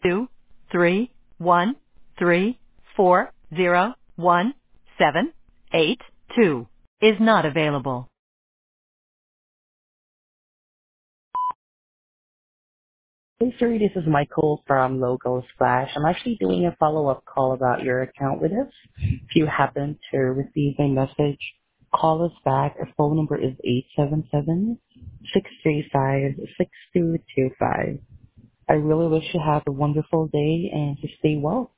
231340178 is not available. Hey Siri, this is Michael from Logo Splash. I'm actually doing a follow-up call about your account with us. If you happen to receive a message, call us back. Our phone number is 877-635-6225. I really wish you have a wonderful day and to stay well.